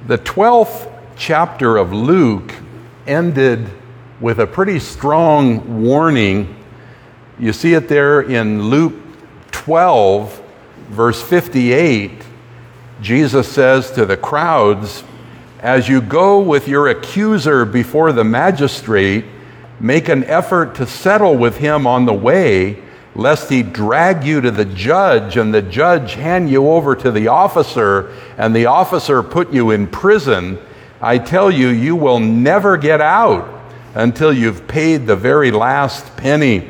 The 12th chapter of Luke ended with a pretty strong warning. You see it there in Luke 12, verse 58. Jesus says to the crowds, "As you go with your accuser before the magistrate, make an effort to settle with him on the way, lest he drag you to the judge, and the judge hand you over to the officer, and the officer put you in prison. I tell you, you will never get out until you've paid the very last penny."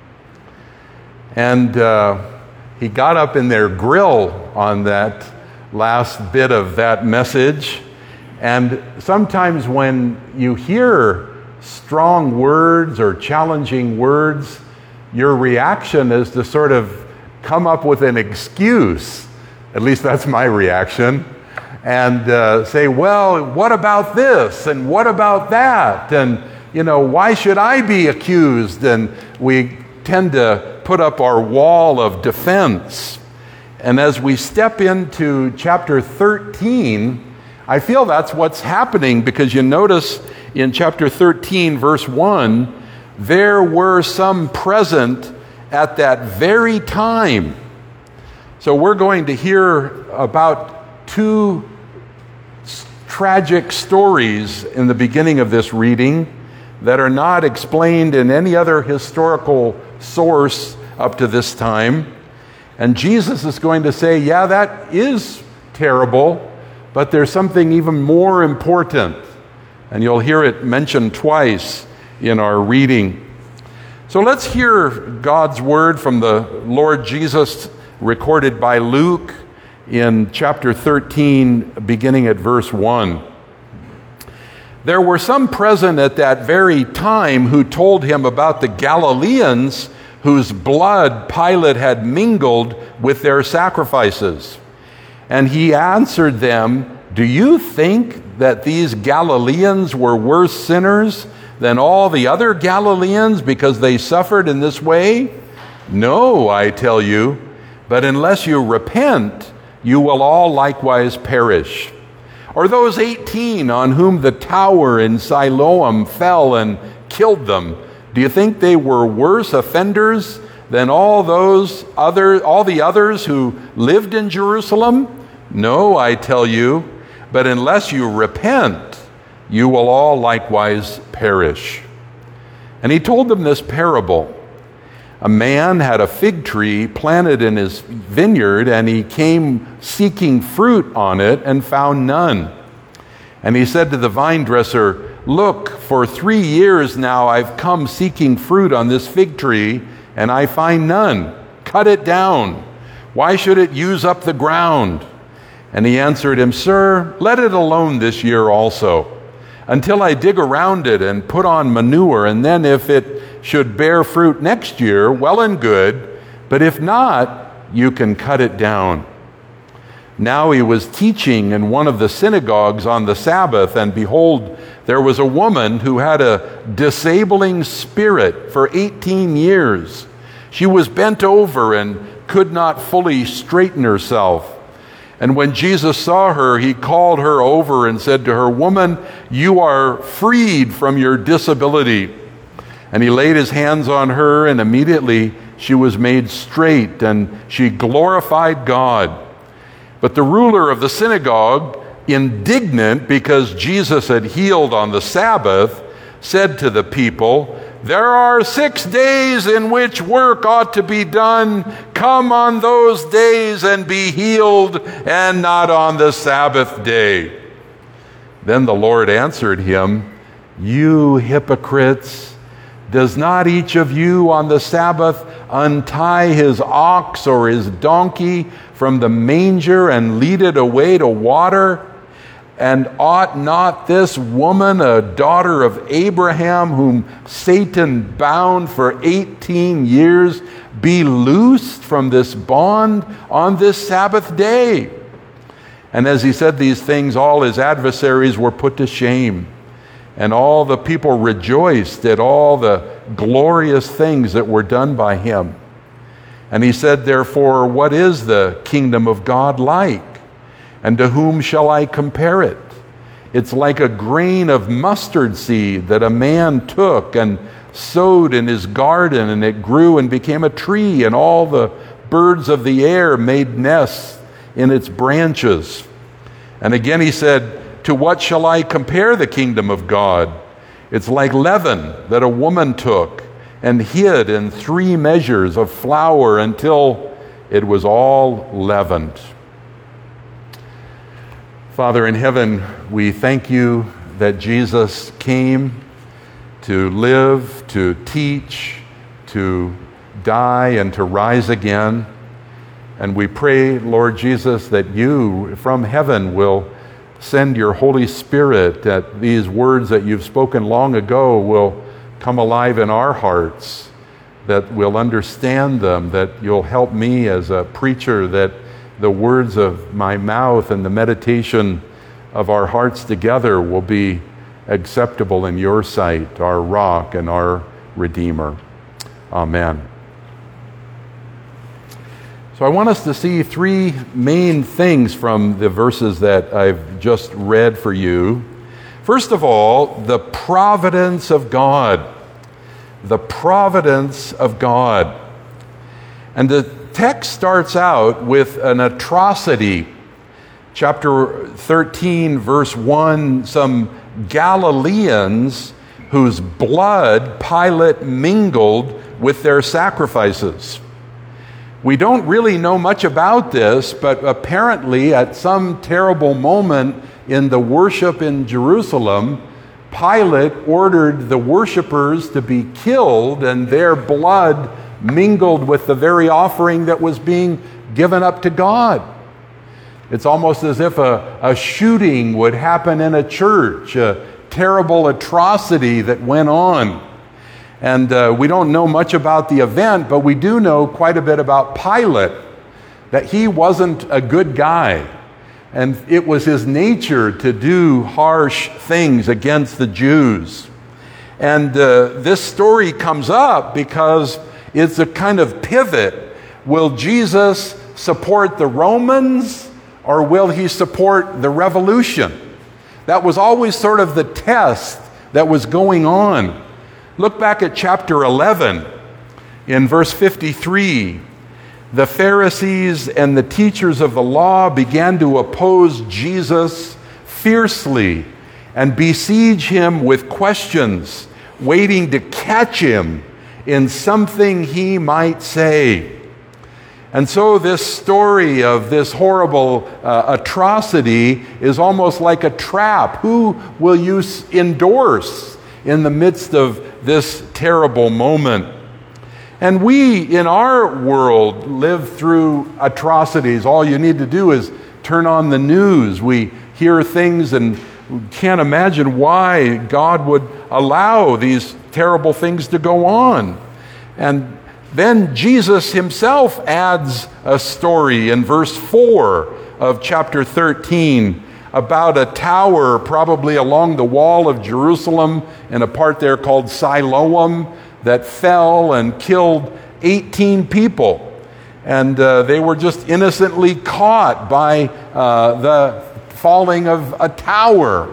And he got up in their grill on that last bit of that message. And sometimes when you hear strong words or challenging words, your reaction is to sort of come up with an excuse. At least that's my reaction. And say, well, what about this? And what about that? And, why should I be accused? And we tend to put up our wall of defense. And as we step into chapter 13, I feel that's what's happening, because you notice in chapter 13, verse 1, there were some present at that very time. So we're going to hear about two tragic stories in the beginning of this reading that are not explained in any other historical source up to this time. And Jesus is going to say, yeah, that is terrible, but there's something even more important. And you'll hear it mentioned twice in our reading. So let's hear God's word from the Lord Jesus, recorded by Luke in chapter 13, beginning at verse 1. There were some present at that very time who told him about the Galileans whose blood Pilate had mingled with their sacrifices. And he answered them, "Do you think that these Galileans were worse sinners than all the other Galileans because they suffered in this way? No, I tell you, but unless you repent, you will all likewise perish. Or those 18 on whom the tower in Siloam fell and killed them, do you think they were worse offenders than all the others who lived in Jerusalem? No, I tell you, but unless you repent, you will all likewise perish." And he told them this parable. A man had a fig tree planted in his vineyard, and he came seeking fruit on it and found none. And he said to the vine dresser, "Look, for 3 years now I've come seeking fruit on this fig tree, and I find none. Cut it down. Why should it use up the ground?" And he answered him, "Sir, let it alone this year also, until I dig around it and put on manure, and then if it should bear fruit next year, well and good, but if not, you can cut it down." Now he was teaching in one of the synagogues on the Sabbath, and behold, there was a woman who had a disabling spirit for 18 years. She was bent over and could not fully straighten herself. And when Jesus saw her, he called her over and said to her, "Woman, you are freed from your disability." And he laid his hands on her, and immediately she was made straight, and she glorified God. But the ruler of the synagogue, indignant because Jesus had healed on the Sabbath, said to the people, "There are 6 days in which work ought to be done. Come on those days and be healed, and not on the Sabbath day." Then the Lord answered him, "You hypocrites, does not each of you on the Sabbath untie his ox or his donkey from the manger and lead it away to water? And ought not this woman, a daughter of Abraham, whom Satan bound for 18 years, be loosed from this bond on this Sabbath day?" And as he said these things, all his adversaries were put to shame, and all the people rejoiced at all the glorious things that were done by him. And he said, "Therefore, what is the kingdom of God like? And to whom shall I compare it? It's like a grain of mustard seed that a man took and sowed in his garden, and it grew and became a tree, and all the birds of the air made nests in its branches. And again he said, to what shall I compare the kingdom of God? It's like leaven that a woman took and hid in 3 measures of flour until it was all leavened. Father in heaven, we thank you that Jesus came to live, to teach, to die, and to rise again. And we pray, Lord Jesus, that you from heaven will send your Holy Spirit, that these words that you've spoken long ago will come alive in our hearts, that we'll understand them, that you'll help me as a preacher, that the words of my mouth and the meditation of our hearts together will be acceptable in your sight, our rock and our Redeemer. Amen. So I want us to see 3 main things from the verses that I've just read for you. First of all, the providence of God. The providence of God. And the text starts out with an atrocity. Chapter 13, verse 1, some Galileans whose blood Pilate mingled with their sacrifices. We don't really know much about this, but apparently at some terrible moment in the worship in Jerusalem, Pilate ordered the worshipers to be killed and their blood mingled with the very offering that was being given up to God. It's almost as if a shooting would happen in a church, a terrible atrocity that went on. And we don't know much about the event, but we do know quite a bit about Pilate, that he wasn't a good guy. And it was his nature to do harsh things against the Jews. And this story comes up because it's a kind of pivot. Will Jesus support the Romans, or will he support the revolution? That was always sort of the test that was going on. Look back at chapter 11 in verse 53. The Pharisees and the teachers of the law began to oppose Jesus fiercely and besiege him with questions, waiting to catch him in something he might say. And so this story of this horrible atrocity is almost like a trap. Who will you endorse in the midst of this terrible moment? And we, in our world, live through atrocities. All you need to do is turn on the news. We hear things and can't imagine why God would allow these terrible things to go on. And then Jesus himself adds a story in verse 4 of chapter 13 about a tower probably along the wall of Jerusalem in a part there called Siloam that fell and killed 18 people. And they were just innocently caught by the falling of a tower.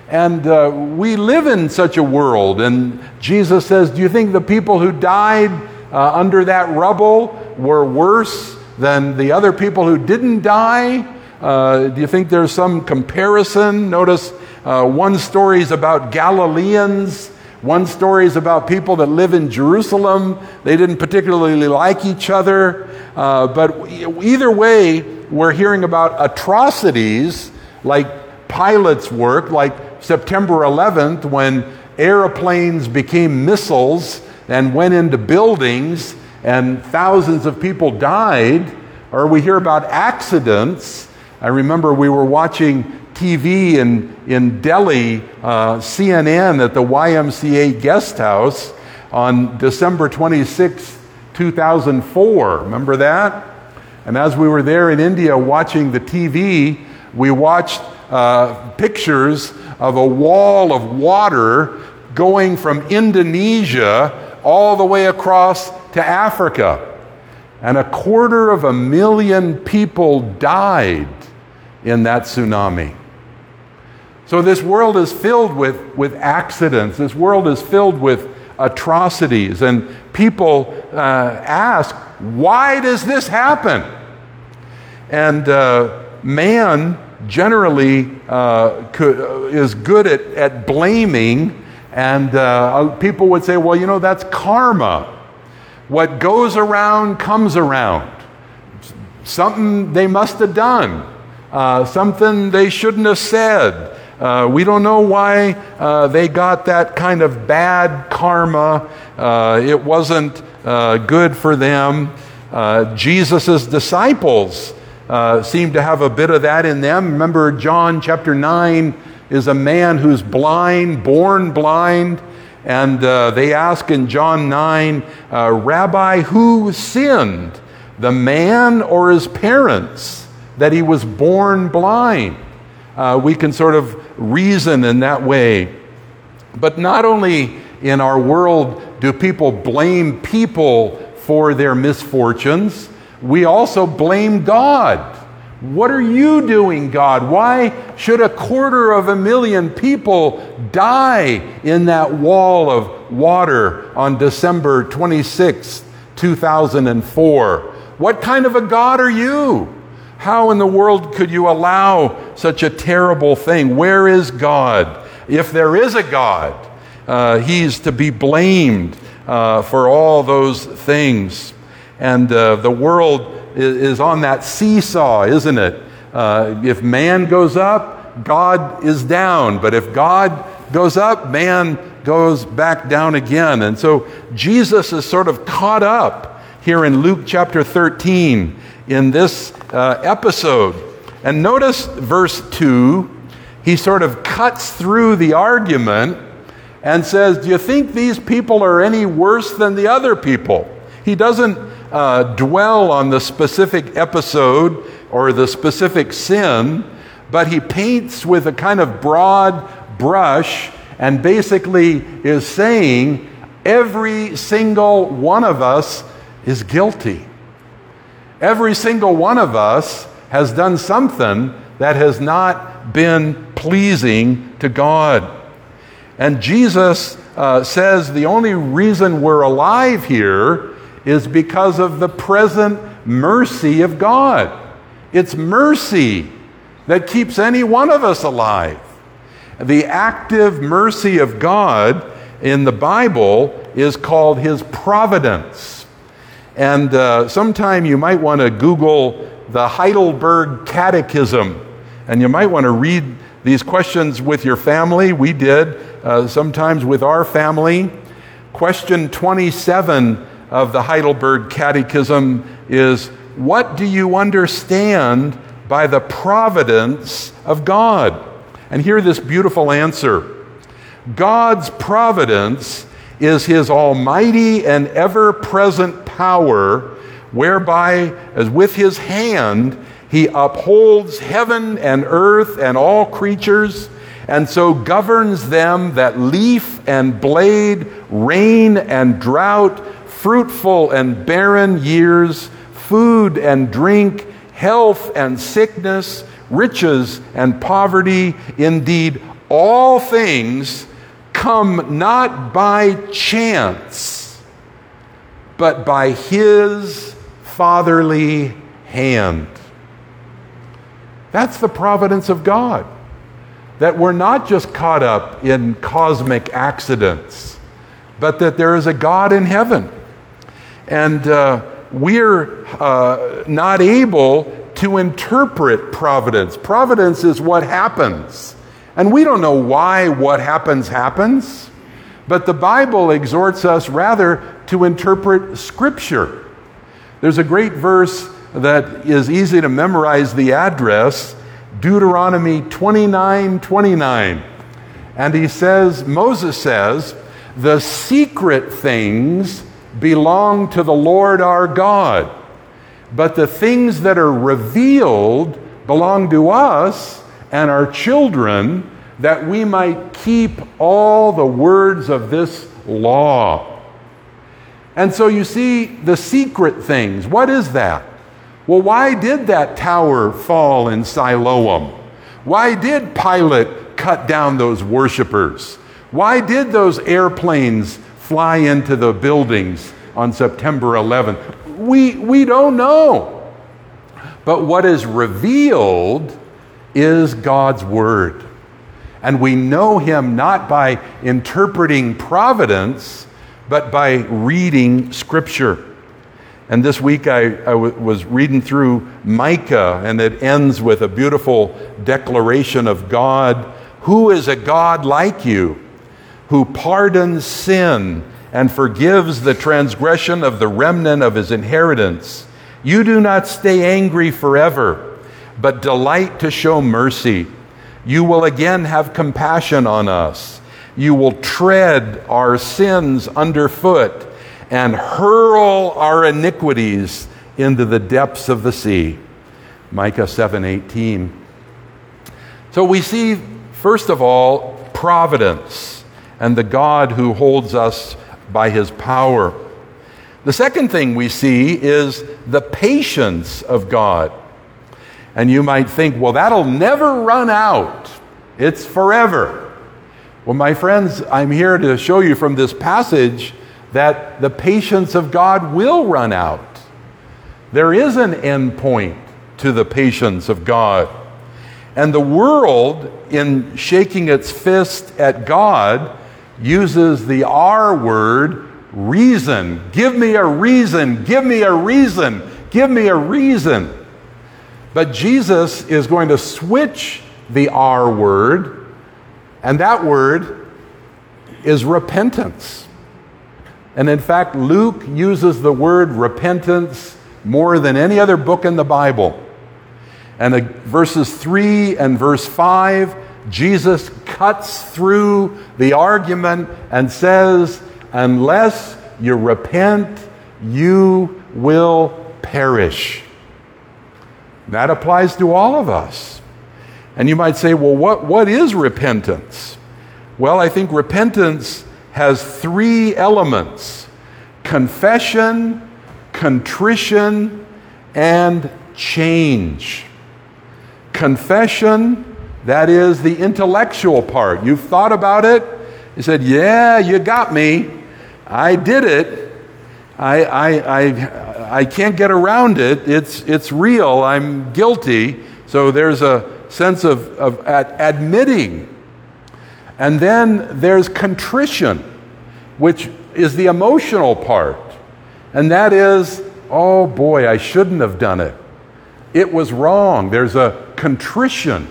And we live in such a world. And Jesus says, do you think the people who died under that rubble were worse than the other people who didn't die? Do you think there's some comparison? Notice one story is about Galileans. One story is about people that live in Jerusalem. They didn't particularly like each other. But either way, we're hearing about atrocities like Pilate's work, like September 11th, when airplanes became missiles and went into buildings and thousands of people died. Or we hear about accidents. I remember we were watching TV in Delhi, CNN at the YMCA guest house on December 26, 2004. Remember that? And as we were there in India watching the TV, we watched pictures of a wall of water going from Indonesia all the way across to Africa. And 250,000 people died in that tsunami. So this world is filled with accidents. This world is filled with atrocities. And people ask, why does this happen? And man generally is good at blaming. And people would say, well, you know, that's karma. What goes around comes around. Something they must have done. Something they shouldn't have said. We don't know why they got that kind of bad karma. It wasn't good for them. Jesus' disciples seem to have a bit of that in them. Remember, John chapter 9 is a man who's blind, born blind. And they ask in John 9, Rabbi, who sinned, the man or his parents, that he was born blind? We can sort of reason in that way. But not only in our world do people blame people for their misfortunes, we also blame God. What are you doing, God? Why should 250,000 people die in that wall of water on December 26, 2004? What kind of a God are you? How in the world could you allow such a terrible thing? Where is God? If there is a God, he's to be blamed for all those things. And the world is on that seesaw, isn't it? If man goes up, God is down. But if God goes up, man goes back down again. And so Jesus is sort of caught up here in Luke chapter 13 in this episode. And notice verse 2, he sort of cuts through the argument and says, do you think these people are any worse than the other people? He doesn't dwell on the specific episode or the specific sin, but he paints with a kind of broad brush and basically is saying every single one of us is guilty. Every single one of us has done something that has not been pleasing to God. And Jesus says the only reason we're alive here is because of the present mercy of God. It's mercy that keeps any one of us alive. The active mercy of God in the Bible is called His providence. And sometime you might want to Google the Heidelberg Catechism, and you might want to read these questions with your family. We did sometimes with our family. Question 27 of the Heidelberg Catechism is, what do you understand by the providence of God? And hear this beautiful answer. God's providence is His almighty and ever-present power, whereby, as with His hand, He upholds heaven and earth and all creatures, and so governs them that leaf and blade, rain and drought, fruitful and barren years, food and drink, health and sickness, riches and poverty, indeed all things come not by chance, but by His fatherly hand. That's the providence of God. That we're not just caught up in cosmic accidents, but that there is a God in heaven. And we're not able to interpret providence. Providence is what happens. And we don't know why what happens happens, but the Bible exhorts us rather to interpret Scripture. There's a great verse that is easy to memorize the address, Deuteronomy 29:29. And Moses says, the secret things belong to the Lord our God, but the things that are revealed belong to us and our children, that we might keep all the words of this law. And so you see, the secret things, what is that? Well, why did that tower fall in Siloam? Why did Pilate cut down those worshipers? Why did those airplanes fly into the buildings on September 11th? We don't know. But what is revealed is God's Word. And we know Him not by interpreting providence, but by reading Scripture. And this week I was reading through Micah, and it ends with a beautiful declaration of God. Who is a God like you, who pardons sin and forgives the transgression of the remnant of His inheritance? You do not stay angry forever, but delight to show mercy. You will again have compassion on us. You will tread our sins underfoot and hurl our iniquities into the depths of the sea. Micah 7:18. So we see, first of all, providence and the God who holds us by His power. The second thing we see is the patience of God. And you might think, well, that'll never run out. It's forever. Well, my friends, I'm here to show you from this passage that the patience of God will run out. There is an end point to the patience of God. And the world, in shaking its fist at God, uses the R word, reason. Give me a reason. Give me a reason. Give me a reason. But Jesus is going to switch the R word, and that word is repentance. And in fact, Luke uses the word repentance more than any other book in the Bible. And verses 3 and verse 5, Jesus cuts through the argument and says, unless you repent, you will perish. That applies to all of us. And you might say, well, what is repentance? Well, I think repentance has three elements: confession, contrition, and change. Confession, that is the intellectual part. You've thought about it. You said, yeah, you got me. I did it. I can't get around it. It's real. I'm guilty. So there's a sense of admitting. And then there's contrition, which is the emotional part. And that is, oh boy, I shouldn't have done it. It was wrong. There's a contrition.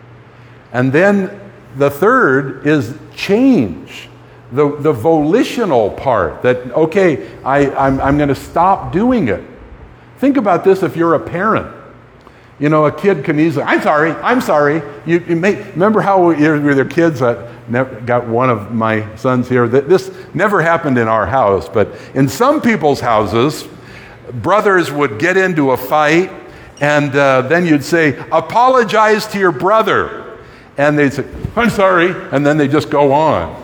And then the third is change. The volitional part, that, okay, I'm going to stop doing it. Think about this if you're a parent. You know, a kid can easily, I'm sorry. You may, remember how with your kids, got one of my sons here, that this never happened in our house, but in some people's houses, brothers would get into a fight, and then you'd say, apologize to your brother. And they'd say, I'm sorry, and then they just go on.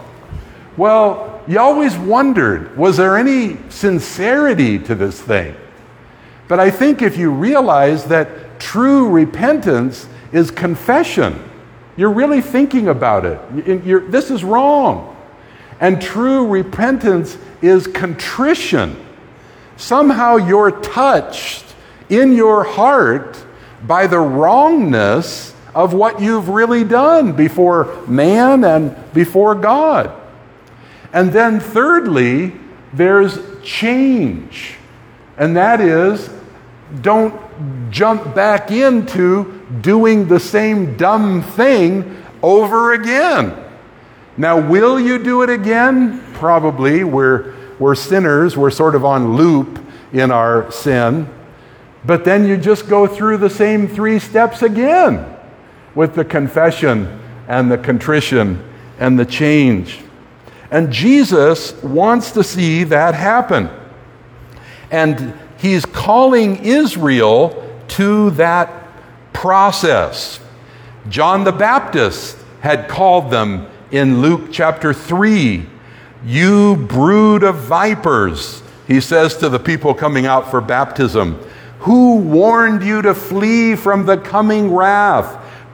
Well, you always wondered, was there any sincerity to this thing? But I think if you realize that true repentance is confession, you're really thinking about it. This is wrong. And true repentance is contrition. Somehow you're touched in your heart by the wrongness of what you've really done before man and before God. And then thirdly, there's change. And that is, don't jump back into doing the same dumb thing over again. Now, will you do it again? Probably. We're sinners. We're sort of on loop in our sin. But then you just go through the same 3 steps again with the confession and the contrition and the change. And Jesus wants to see that happen. And He's calling Israel to that process. John the Baptist had called them in Luke chapter 3, you brood of vipers, he says to the people coming out for baptism. Who warned you to flee from the coming wrath?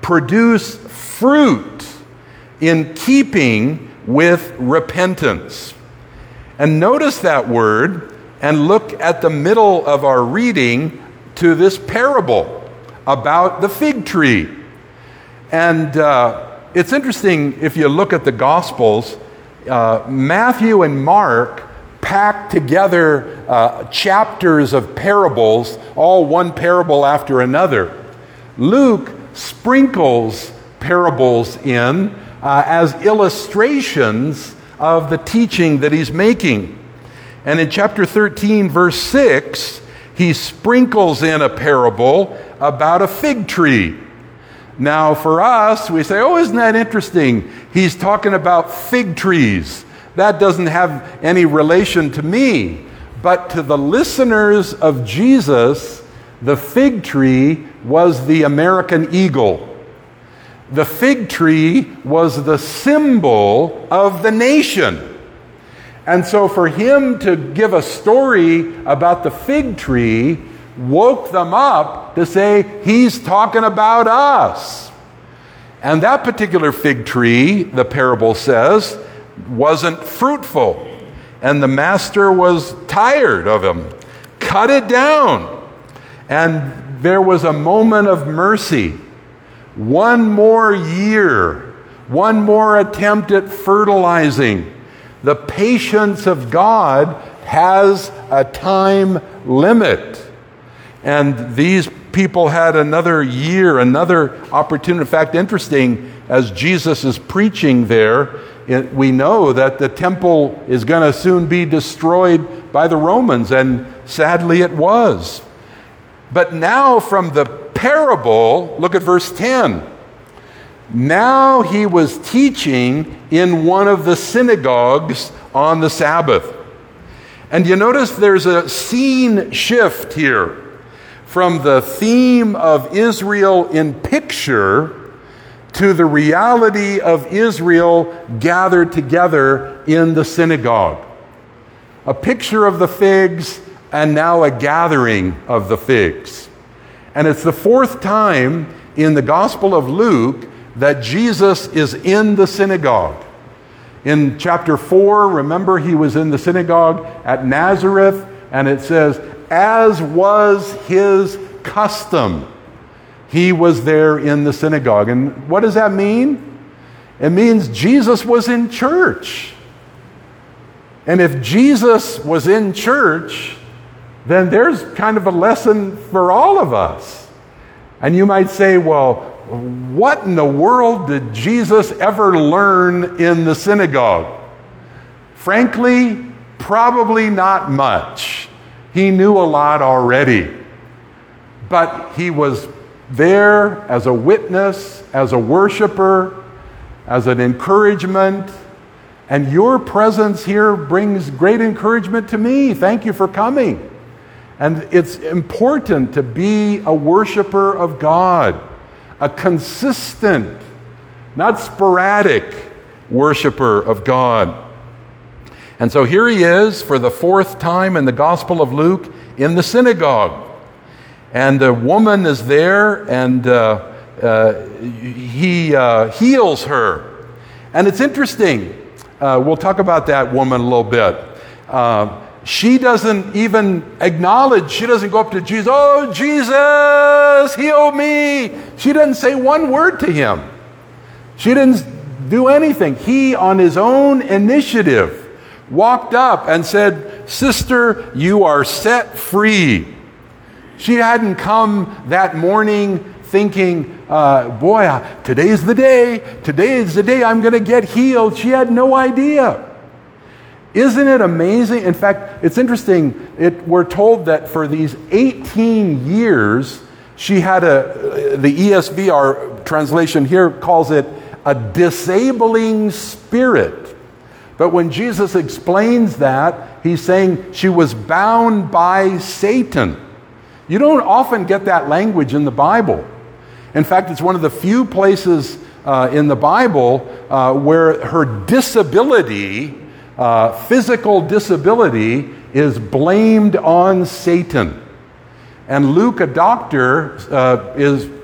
produce fruit in keeping with repentance. And notice that word and look at the middle of our reading to this parable about the fig tree. And it's interesting if you look at the Gospels, Matthew and Mark pack together chapters of parables, all one parable after another. Luke sprinkles parables in as illustrations of the teaching that he's making. And in chapter 13, verse 6, he sprinkles in a parable about a fig tree. Now, for us, we say, oh, isn't that interesting? He's talking about fig trees. That doesn't have any relation to me. But to the listeners of Jesus, the fig tree was the American eagle. The fig tree was the symbol of the nation. And so for him to give a story about the fig tree woke them up to say, he's talking about us. And that particular fig tree, the parable says, wasn't fruitful. And the master was tired of him, cut it down. And there was a moment of mercy. One more year, one more attempt at fertilizing. The patience of God has a time limit. And these people had another year, another opportunity. In fact, interesting, as Jesus is preaching there, we know that the temple is going to soon be destroyed by the Romans, and sadly it was. But now from the parable, look at verse 10. Now he was teaching in one of the synagogues on the Sabbath. And you notice there's a scene shift here from the theme of Israel in picture to the reality of Israel gathered together in the synagogue. A picture of the figs and now a gathering of the figs. And it's the fourth time in the Gospel of Luke that Jesus is in the synagogue. In chapter 4, remember he was in the synagogue at Nazareth, and it says, as was his custom, he was there in the synagogue. And what does that mean? It means Jesus was in church. And if Jesus was in church, then there's kind of a lesson for all of us. And you might say, well, what in the world did Jesus ever learn in the synagogue? Frankly, probably not much. He knew a lot already. But he was there as a witness, as a worshiper, as an encouragement. And your presence here brings great encouragement to me. Thank you for coming. And it's important to be a worshiper of God, a consistent, not sporadic worshiper of God. And so here he is for the fourth time in the Gospel of Luke in the synagogue. And a woman is there, and he heals her. And it's interesting. We'll talk about that woman a little bit. She doesn't even acknowledge, she doesn't go up to Jesus, oh, Jesus, heal me. She doesn't say one word to him. She didn't do anything. He, on his own initiative, walked up and said, sister, you are set free. She hadn't come that morning thinking, boy, today's the day. Today is the day I'm going to get healed. She had no idea. Isn't it amazing? In fact, it's interesting. We're told that for these 18 years, she had the ESV, our translation here calls it a disabling spirit. But when Jesus explains that, he's saying she was bound by Satan. You don't often get that language in the Bible. In fact, it's one of the few places in the Bible where her disability, physical disability, is blamed on Satan. And Luke, a doctor, is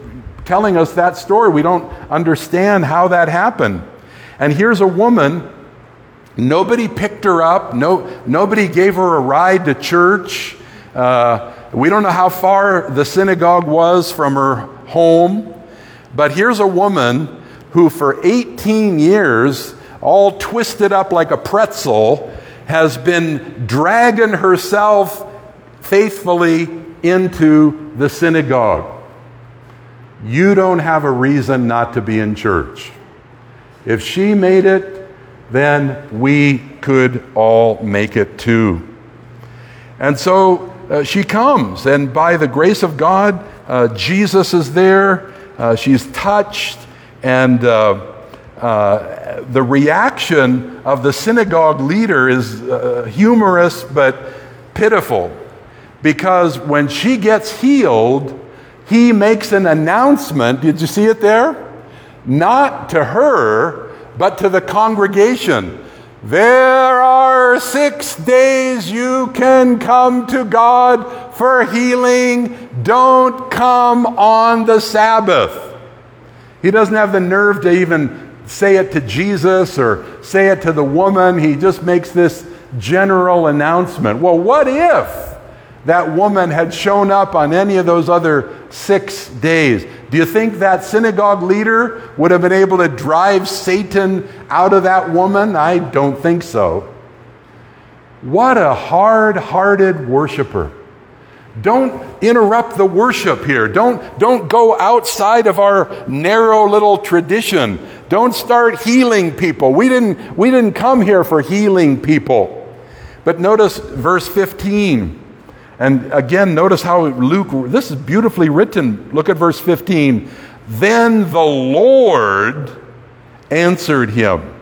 telling us that story. We don't understand how that happened. And here's a woman, nobody picked her up, nobody gave her a ride to church. We don't know how far the synagogue was from her home, but here's a woman who for 18 years, all twisted up like a pretzel, has been dragging herself faithfully into the synagogue. You don't have a reason not to be in church. If she made it, then we could all make it too. And so she comes, and by the grace of God, Jesus is there. She's touched, and the reaction of the synagogue leader is humorous but pitiful, because when she gets healed, he makes an announcement. Did you see it there? Not to her, but to the congregation. There are 6 days you can come to God for healing. Don't come on the Sabbath. He doesn't have the nerve to even say it to Jesus or say it to the woman. He just makes this general announcement. Well, what if that woman had shown up on any of those other 6 days? Do you think that synagogue leader would have been able to drive Satan out of that woman? I don't think so. What a hard-hearted worshiper. Don't interrupt the worship here. Don't go outside of our narrow little tradition. Don't start healing people. We didn't come here for healing people. But notice verse 15. And again, notice how Luke, this is beautifully written. Look at verse 15. Then the Lord answered him.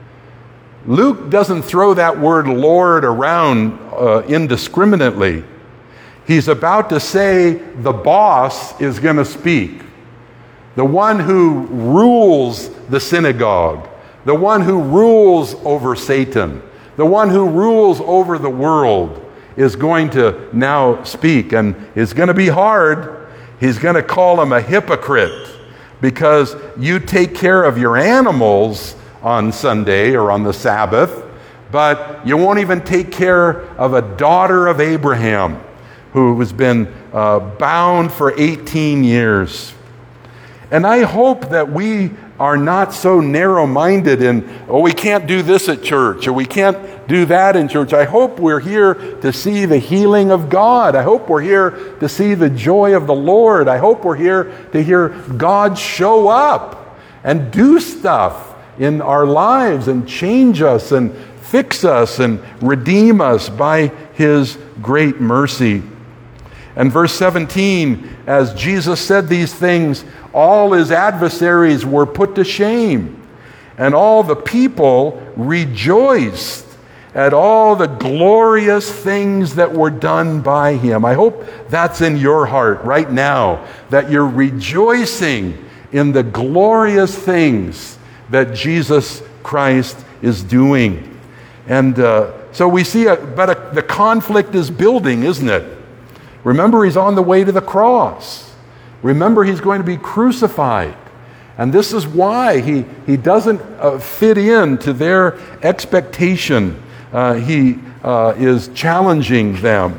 Luke doesn't throw that word Lord around indiscriminately. He's about to say the boss is going to speak. The one who rules the synagogue. The one who rules over Satan. The one who rules over the world is going to now speak, and it's going to be hard. He's going to call him a hypocrite because you take care of your animals on Sunday or on the Sabbath, but you won't even take care of a daughter of Abraham who has been bound for 18 years. And I hope that we are not so narrow-minded in, we can't do this at church, or we can't do that in church. I hope we're here to see the healing of God. I hope we're here to see the joy of the Lord. I hope we're here to hear God show up and do stuff in our lives and change us and fix us and redeem us by His great mercy. And verse 17, as Jesus said these things, all His adversaries were put to shame, and all the people rejoiced at all the glorious things that were done by Him. I hope that's in your heart right now, that you're rejoicing in the glorious things that Jesus Christ is doing. And so we see, the conflict is building, isn't it? Remember, He's on the way to the cross. Remember, He's going to be crucified. And this is why He doesn't fit into their expectation. He is challenging them.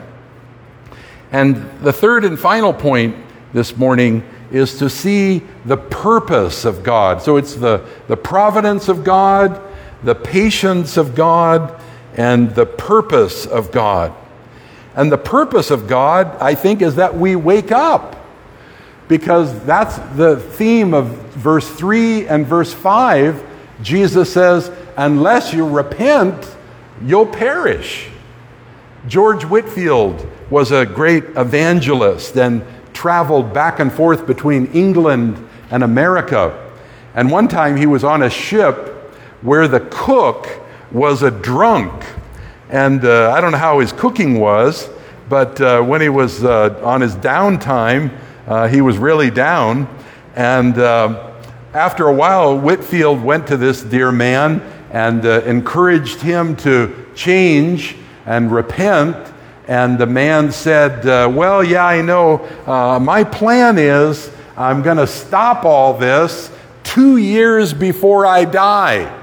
And the third and final point this morning is to see the purpose of God. So it's the providence of God, the patience of God, and the purpose of God. And the purpose of God, I think, is that we wake up. Because that's the theme of verse 3 and verse 5. Jesus says, unless you repent, you'll perish. George Whitefield was a great evangelist and traveled back and forth between England and America. And one time he was on a ship where the cook was a drunk. And I don't know how his cooking was, but when he was on his downtime, he was really down. And after a while, Whitefield went to this dear man and encouraged him to change and repent. And the man said, well, yeah, I know. My plan is I'm going to stop all this 2 years before I die.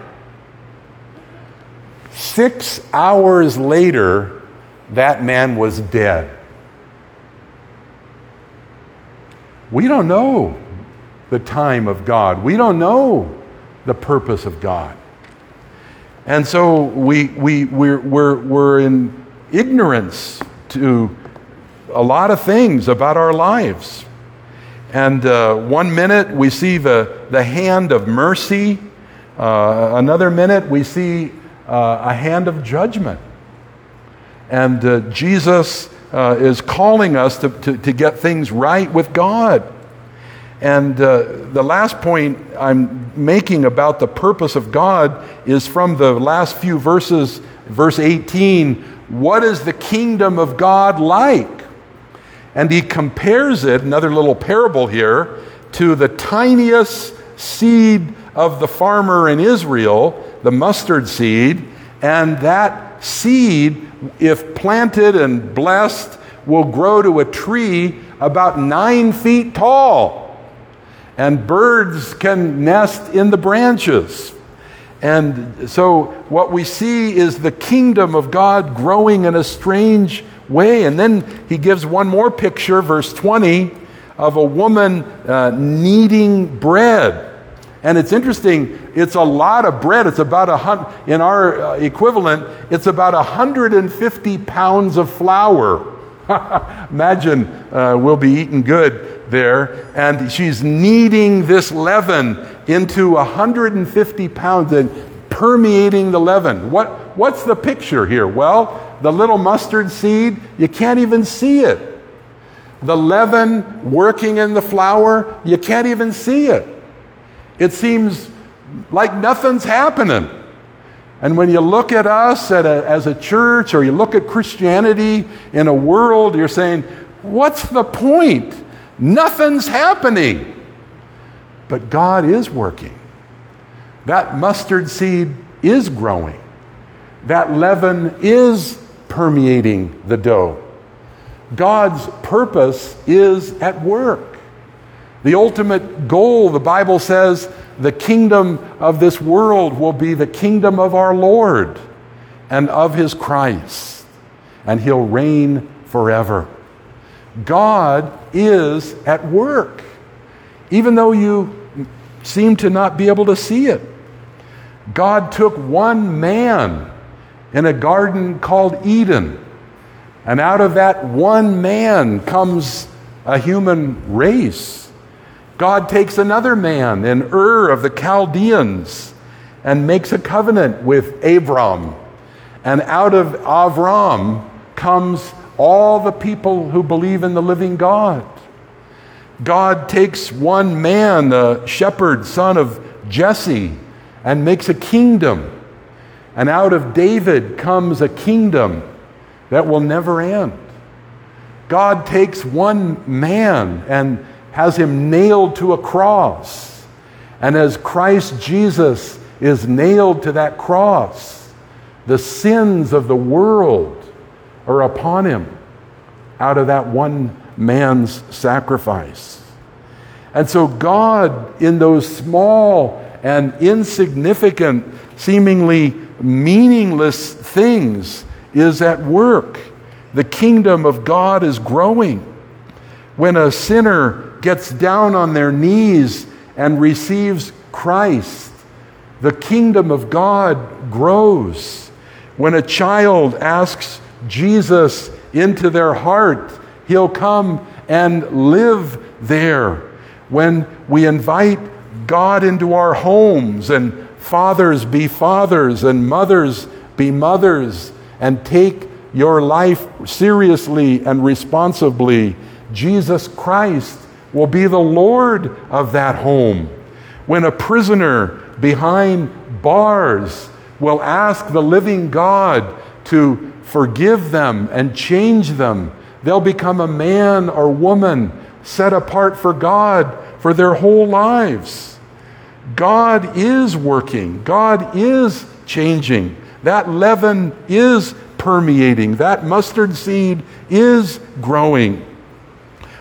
6 hours later, that man was dead. We don't know the time of God. We don't know the purpose of God. And so we're in ignorance to a lot of things about our lives. And 1 minute we see the hand of mercy. Another minute we see a hand of judgment. And Jesus is calling us to get things right with God. And the last point I'm making about the purpose of God is from the last few verses, verse 18. What is the kingdom of God like? And he compares it, another little parable here, to the tiniest seed of the farmer in Israel, the mustard seed. And that seed, if planted and blessed, will grow to a tree about 9 feet tall. And birds can nest in the branches. And so what we see is the kingdom of God growing in a strange way. And then he gives one more picture, verse 20, of a woman kneading bread. And it's interesting, it's a lot of bread. It's about in our equivalent, it's about 150 pounds of flour. Imagine we'll be eating good there. And she's kneading this leaven into 150 pounds and permeating the leaven. What's the picture here? Well, the little mustard seed, you can't even see it. The leaven working in the flour, you can't even see it. It seems like nothing's happening. And when you look at us as a church, or you look at Christianity in a world, you're saying, what's the point? Nothing's happening. But God is working. That mustard seed is growing. That leaven is permeating the dough. God's purpose is at work. The ultimate goal, the Bible says, the kingdom of this world will be the kingdom of our Lord and of his Christ, and he'll reign forever. God is at work, even though you seem to not be able to see it. God took one man in a garden called Eden, and out of that one man comes a human race. God takes another man in Ur of the Chaldeans and makes a covenant with Abram. And out of Avram comes all the people who believe in the living God. God takes one man, the shepherd, son of Jesse, and makes a kingdom. And out of David comes a kingdom that will never end. God takes one man and has him nailed to a cross. And as Christ Jesus is nailed to that cross, the sins of the world are upon him out of that one man's sacrifice. And so God, in those small and insignificant, seemingly meaningless things, is at work. The kingdom of God is growing. When a sinner gets down on their knees and receives Christ, the kingdom of God grows. When a child asks Jesus into their heart, he'll come and live there. When we invite God into our homes, and fathers be fathers and mothers be mothers, and take your life seriously and responsibly, Jesus Christ will be the Lord of that home. When a prisoner behind bars will ask the living God to forgive them and change them, they'll become a man or woman set apart for God for their whole lives. God is working. God is changing. That leaven is permeating. That mustard seed is growing.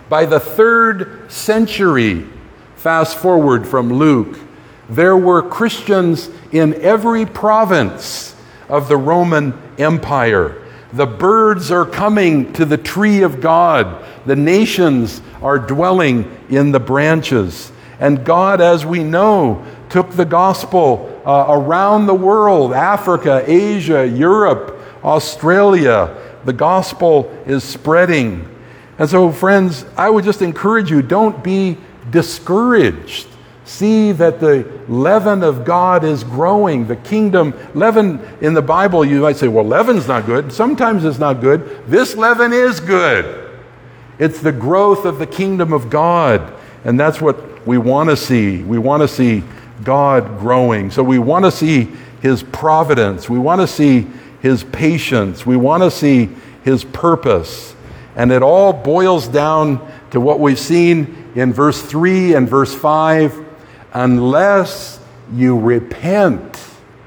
By the 3rd century, fast forward from Luke, there were Christians in every province of the Roman Empire. The birds are coming to the tree of God. The nations are dwelling in the branches. And God, as we know, took the gospel around the world, Africa, Asia, Europe, Australia. The gospel is spreading. And so, friends, I would just encourage you, don't be discouraged. See that the leaven of God is growing. The kingdom, leaven in the Bible, you might say, well, leaven's not good. Sometimes it's not good. This leaven is good. It's the growth of the kingdom of God. And that's what we want to see. We want to see God growing. So we want to see His providence. We want to see His patience. We want to see His purpose. And it all boils down to what we've seen in verse 3 and verse 5. Unless you repent.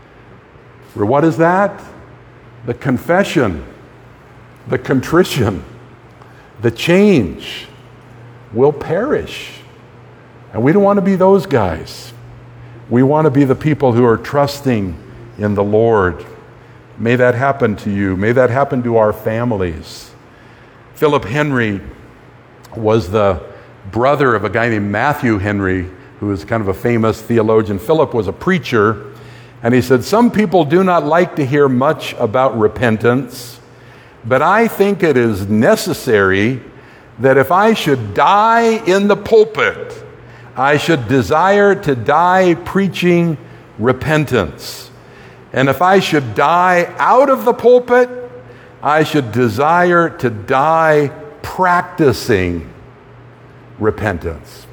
What is that? The confession, the contrition, the change will perish. And we don't want to be those guys. We want to be the people who are trusting in the Lord. May that happen to you. May that happen to our families. Philip Henry was the brother of a guy named Matthew Henry, who was kind of a famous theologian. Philip was a preacher, and he said, some people do not like to hear much about repentance, but I think it is necessary that if I should die in the pulpit, I should desire to die preaching repentance. And if I should die out of the pulpit, I should desire to die practicing repentance.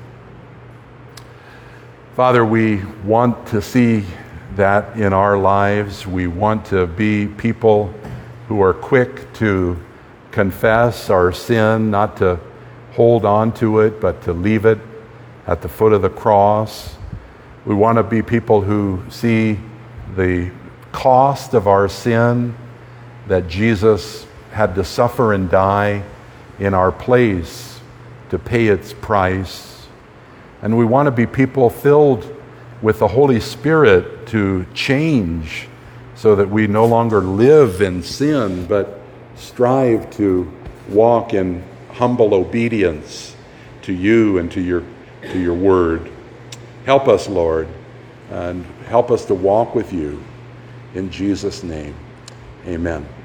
Father, we want to see that in our lives. We want to be people who are quick to confess our sin, not to hold on to it, but to leave it at the foot of the cross. We want to be people who see the cost of our sin, that Jesus had to suffer and die in our place to pay its price. And we want to be people filled with the Holy Spirit to change so that we no longer live in sin, but strive to walk in humble obedience to you and to your word. Help us, Lord, and help us to walk with you. In Jesus' name, amen.